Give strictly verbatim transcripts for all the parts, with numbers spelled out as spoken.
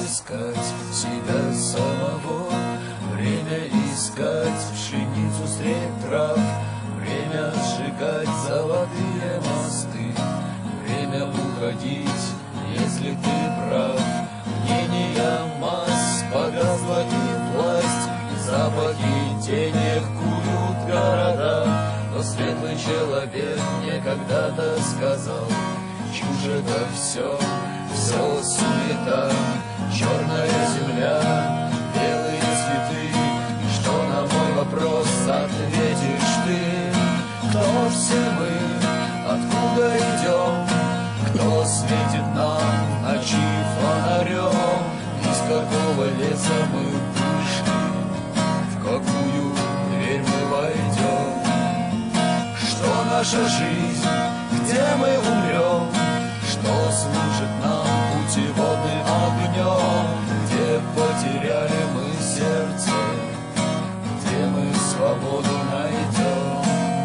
искать себя самого, время искать пшеницу средь трав, время сжигать золотые мосты, время уходить, если ты прав. Мнения масс, богатство и власть, запахи денег куют города. Но светлый человек мне когда-то сказал: чушь это все, все суета, черная земля, белые цветы. Что на мой вопрос ответишь ты? Кто все мы, откуда идем, кто светит нам ночи фонарем? Из какого леса мы вышли, в какую дверь мы войдем? Что наша жизнь, где мы умрем, что служит нам путеводным огнем, где потеряли мы сердце, где мы свободу найдем?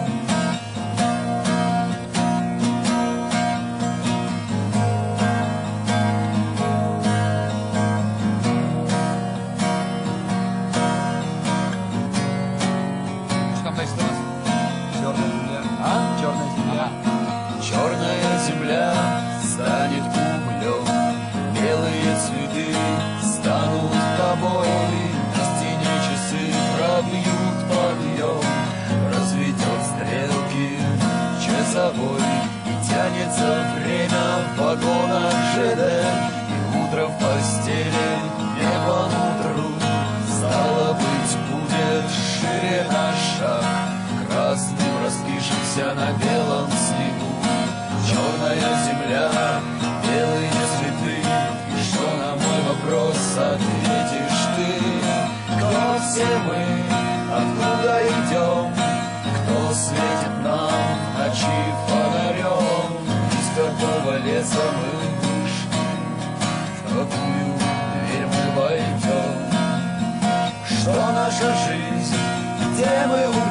Черная земля станет углем, белые цветы станут тобой, на стене часы пробьют подъем, разведет стрелки часовой, и тянется время в вагонах ЖД, и утро в постели не по утру, стало быть, будет шире наш шаг, красным распишемся на белом снегу. Черная земля, белые цветы, и что на мой вопрос ответишь ты? Кто все мы, откуда идем, кто светит нам в ночи фонарем? Из какого леса мы вышли, в какую дверь мы войдем? Что наша жизнь, где мы